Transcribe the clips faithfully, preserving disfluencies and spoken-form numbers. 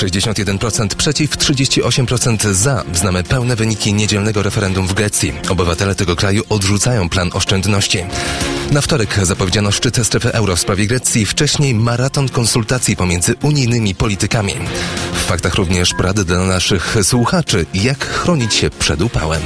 sześćdziesiąt jeden procent przeciw, trzydzieści osiem procent za. Znamy pełne wyniki niedzielnego referendum w Grecji. Obywatele tego kraju odrzucają plan oszczędności. Na wtorek zapowiedziano szczyt strefy euro w sprawie Grecji, wcześniej maraton konsultacji pomiędzy unijnymi politykami. W faktach również porady dla naszych słuchaczy, jak chronić się przed upałem.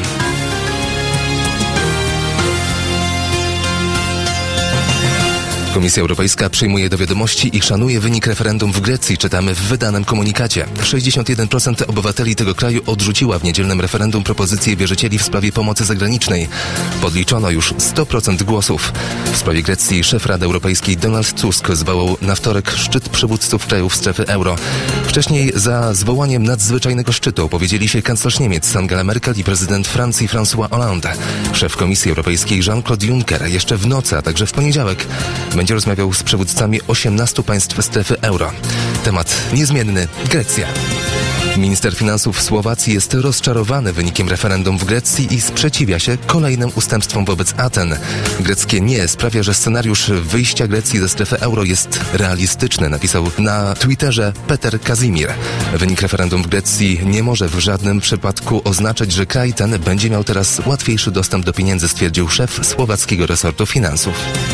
Komisja Europejska przyjmuje do wiadomości i szanuje wynik referendum w Grecji, czytamy w wydanym komunikacie. sześćdziesiąt jeden procent obywateli tego kraju odrzuciła w niedzielnym referendum propozycję wierzycieli w sprawie pomocy zagranicznej. Podliczono już sto procent głosów. W sprawie Grecji szef Rady Europejskiej Donald Tusk zwołał na wtorek szczyt przywódców krajów strefy euro. Wcześniej za zwołaniem nadzwyczajnego szczytu opowiedzieli się kanclerz Niemiec Angela Merkel i prezydent Francji François Hollande. Szef Komisji Europejskiej Jean-Claude Juncker jeszcze w nocy, a także w poniedziałek będzie rozmawiał z przywódcami osiemnastu państw strefy euro. Temat niezmienny – Grecja. Minister finansów Słowacji jest rozczarowany wynikiem referendum w Grecji i sprzeciwia się kolejnym ustępstwom wobec Aten. Greckie nie sprawia, że scenariusz wyjścia Grecji ze strefy euro jest realistyczny, napisał na Twitterze Peter Kazimir. Wynik referendum w Grecji nie może w żadnym przypadku oznaczać, że kraj ten będzie miał teraz łatwiejszy dostęp do pieniędzy, stwierdził szef słowackiego resortu finansów.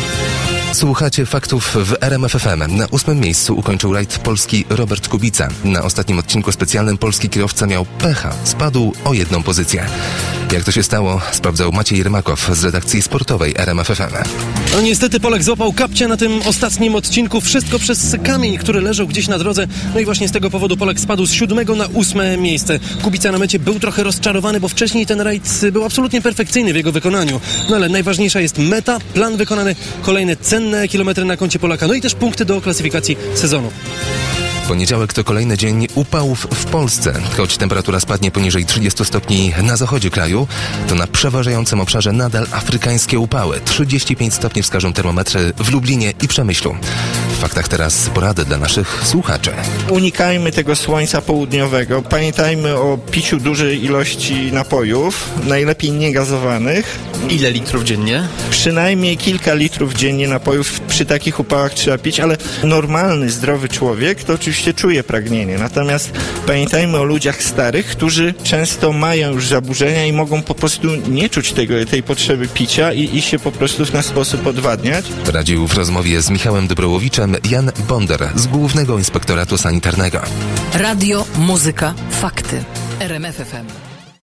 Słuchacie faktów w R M F F M. Na ósmym miejscu ukończył rajd Polski Robert Kubica. Na ostatnim odcinku specjalnym polski kierowca miał pecha. Spadł o jedną pozycję. Jak to się stało, sprawdzał Maciej Rymakow z redakcji sportowej R M F F M. No niestety Polak złapał kapcie na tym ostatnim odcinku. Wszystko przez kamień, który leżał gdzieś na drodze. No i właśnie z tego powodu Polak spadł z siódmego na ósme miejsce. Kubica na mecie był trochę rozczarowany, bo wcześniej ten rajd był absolutnie perfekcyjny w jego wykonaniu. No ale najważniejsza jest meta, plan wykonany, kolejne cenne kilometry na koncie Polaka, no i też punkty do klasyfikacji sezonu. Poniedziałek to kolejny dzień upałów w Polsce. Choć temperatura spadnie poniżej trzydziestu stopni na zachodzie kraju, to na przeważającym obszarze nadal afrykańskie upały. trzydzieści pięć stopni wskażą termometry w Lublinie i Przemyślu. W faktach teraz porady dla naszych słuchaczy. Unikajmy tego słońca południowego. Pamiętajmy o piciu dużej ilości napojów, najlepiej niegazowanych. Ile litrów dziennie? Przynajmniej kilka litrów dziennie napojów przy takich upałach trzeba pić, ale normalny, zdrowy człowiek to oczywiście czuje pragnienie. Natomiast pamiętajmy o ludziach starych, którzy często mają już zaburzenia i mogą po prostu nie czuć tego, tej potrzeby picia i, i się po prostu w ten sposób odwadniać. Radził w rozmowie z Michałem Dobrołowiczem Jan Bonder z Głównego Inspektoratu Sanitarnego. Radio, muzyka, fakty. R M F F M.